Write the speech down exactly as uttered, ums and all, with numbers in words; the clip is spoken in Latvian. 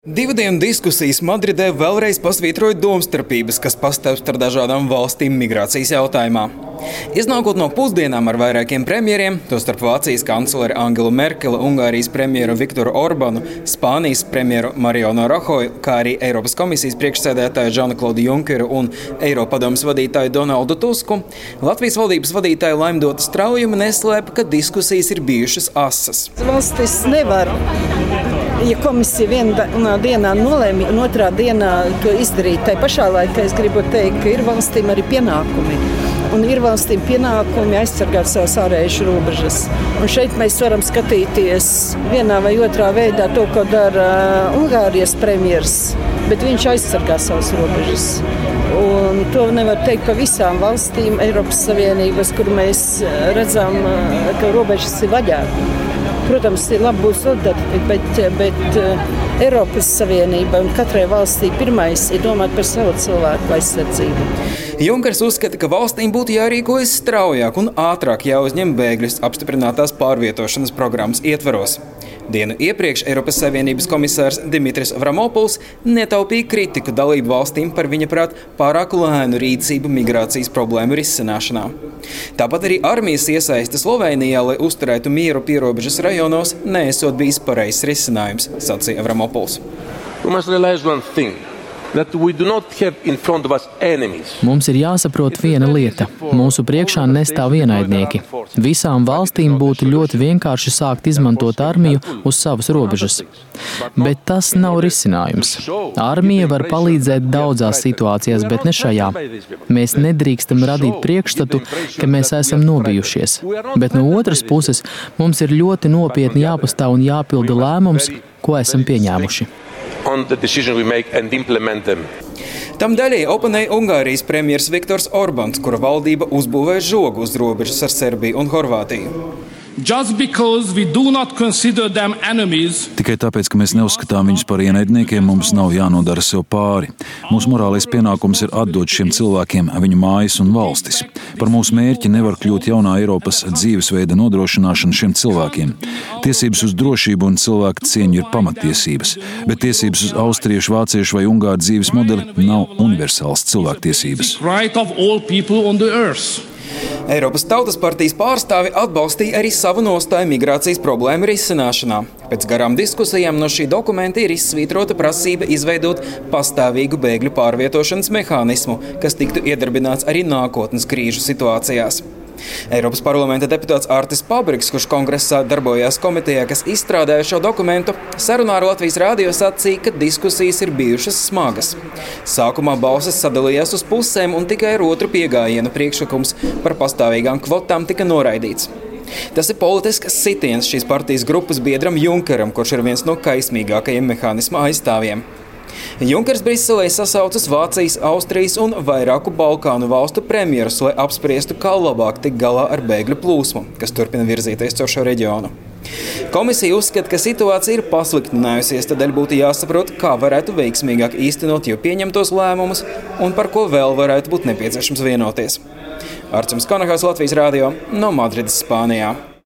Divu dienu diskusijas Madridē vēlreiz pasvītroja domstarpības, kas pastāv starp dažādām valstīm migrācijas jautājumā. Iznākot no pusdienām ar vairākiem premjeriem, tostarp Vācijas kancleri Angelu Merkeli, Ungārijas premjeru Viktoru Orbanu, Spānijas premjeru Mariano Rajoju, kā arī Eiropas komisijas priekšsēdētāju Žanu-Klaudu Junkeru un Eiropadomes vadītāju Donaldu Tusku, Latvijas valdības vadītāja Laimdota Straujuma neslēpa, ka diskusijas ir bijušas asas. Valstis nevar, ja komisija vienā dienā nolēma un otrā dienā to izdarīt. Tai pašā laikā es gribu teikt, ka ir valstīm arī pienākumi. Un ir valstīm pienākumi aizsargāt savas ārējušas robežas. Un šeit mēs varam skatīties vienā vai otrā veidā to, ko dara Ungārijas premjers, bet viņš aizsargā savas robežas. Un to nevar teikt par visām valstīm Eiropas Savienības, kur mēs redzam, ka robežas ir vaļā. Protams, ir labi būt solidaritāte, bet, bet Eiropas Savienība un katrai valstī pirmais ir domāt par savu cilvēku aizsardzību. Junkers uzskata, ka valstīm būtu jārīkojas straujāk un ātrāk jāuzņem bēgļus apstiprinātās pārvietošanas programmas ietvaros. Dienu iepriekš Eiropas Savienības komisārs Dimitris Avramopuls netaupīja kritiku dalību valstīm par viņa prāt pārāku lēnu rīcību migrācijas problēmu risināšanā. Tāpat arī armijas iesaiste Slovenijā, lai uzturētu mieru pierobežas rajonos, neesot bijis pareizs risinājums, sacīja Avramopuls. Mums ir jāsaprot viena lieta. Mūsu priekšā nestāv ienaidnieki. Visām valstīm būtu ļoti vienkārši sākt izmantot armiju uz savas robežas. Bet tas nav risinājums. Armija var palīdzēt daudzās situācijās, bet ne šajā. Mēs nedrīkstam radīt priekšstatu, ka mēs esam nobijušies. Bet no otras puses mums ir ļoti nopietni jāpastāv un jāpilda lēmums, ko esam pieņēmuši. Tam daļai oponēja Ungārijas premjers Viktors Orbans, kura valdība uzbūvēja žogu uz robežas ar Serbiju un Horvātiju. Tikai tāpēc, ka mēs neuzskatām viņus par ienaidniekiem, mums nav jānodara sev pāri. Mūsu morālais pienākums ir atdot šiem cilvēkiem viņu mājas un valstis. Par mūsu mērķi nevar kļūt jaunā Eiropas dzīvesveida nodrošināšana šiem cilvēkiem. Tiesības uz drošību un cilvēku cieņu ir pamattiesības, bet tiesības uz austriešu, vāciešu vai ungāru dzīves modeli nav universāls cilvēktiesības. Eiropas Tautas partijas pārstāvi atbalstīja arī savu nostāju migrācijas problēmu risināšanā. Pēc garām diskusijām no šī dokumenta ir izsvītrota prasība izveidot pastāvīgu bēgļu pārvietošanas mehānismu, kas tiktu iedarbināts arī nākotnes krīžu situācijās. Eiropas parlamenta deputāts Artis Pabriks, kurš kongresā darbojās komitejā, kas izstrādāja šo dokumentu, sarunā ar Latvijas rādio sacīja, ka diskusijas ir bijušas smagas. Sākumā balsis sadalījās uz pusēm un tikai ar otru piegājienu priekšlikums par pastāvīgām kvotām tika noraidīts. Tas ir politisks sitiens šīs partijas grupas biedram Junkeram, kurš ir viens no kaismīgākajiem mehānisma aizstāvjiem. Junkers Briselē sasaucas Vācijas, Austrijas un vairāku Balkānu valstu premjerus, lai apspriestu, kā labāk tikt galā ar bēgļu plūsmu, kas turpina virzīties caur šo reģionu. Komisija uzskata, ka situācija ir pasliktinājusies, tādēļ būtu jāsaprot, kā varētu veiksmīgāk īstenot jau pieņemtos lēmumus un par ko vēl varētu būt nepieciešams vienoties. Arčuns Konahals, Latvijas rādio, no Madrides, Spānijā.